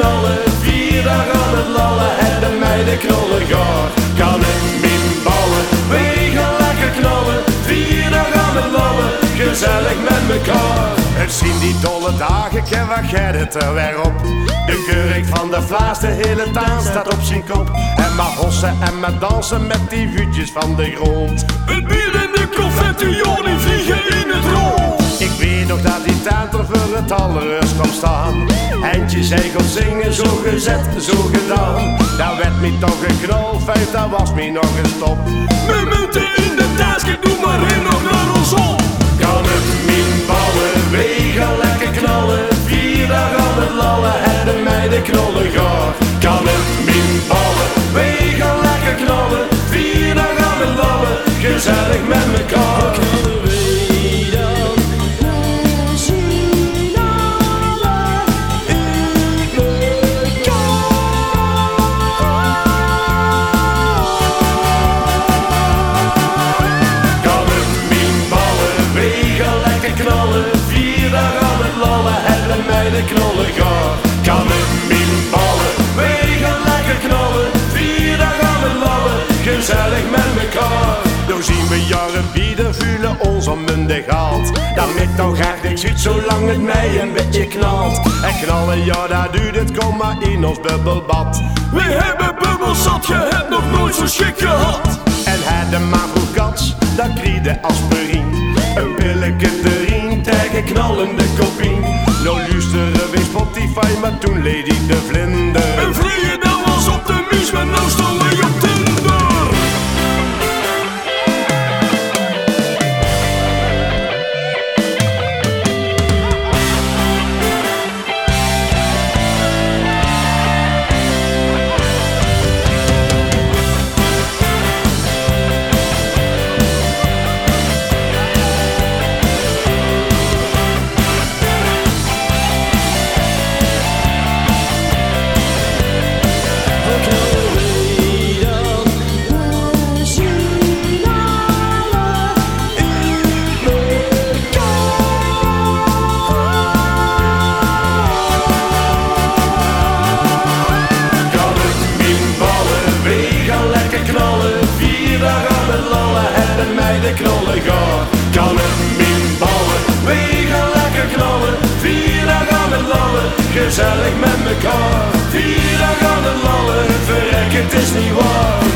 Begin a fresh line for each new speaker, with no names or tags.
knallen, 4 dagen aan het lallen en de meiden knallen gaar. Kan het min ballen, wij gaan lekker knallen, 4 dagen aan het lallen, gezellig met mekaar.
Het zien die dolle dagen, ken wat jij het er weer op. De kurk van de Vlaas, de hele taan staat op zijn kop. En maar hossen en maar dansen met die vuurtjes van de grond.
Het bier en de confetti, die vliegen in het rond.
Ik weet nog dat die taan er voor het allerrust kwam staan. Eindje zegels zingen, zo gezet, zo gedaan. Daar werd me toch een knalfeit, daar was me nog een stop.
We moeten in de taas, doe maar in nog naar ons op.
Kan het min ballen, wij gaan lekker knallen, 4 dagen aan het lallen en de meiden knallen gaar.
Kan het min ballen, wij gaan lekker knallen, 4 dagen aan het lallen, gezellig met mekaar. Knallen gaar. Kan het min ballen, wij gaan lekker knallen, 4 dagen aan het lallen, gezellig met mekaar.
Nou zien we jaren bieden, voelen ons onmundig haalt. Dan ik toch graag niks ziet, zolang het mij een beetje knalt. En knallen, ja dat duurt het, kom maar in ons bubbelbad.
We hebben bubbels zat, je hebt nog nooit zo schik gehad.
En hij de man vroeg kans, dat kreeg de aspirine. Een pilletje erin tegen knallende kopien. Nou luisteren we Spotify, maar toen leed ik de vlinder.
En vliegen dan was op de mies, maar nou staan wij op Tinder. Knallen gaar. Kan het min ballen, wij gaan lekker knallen, 4 dagen aan het lallen, gezellig met mekaar. 4 dagen aan het lallen, verrek het is niet waar.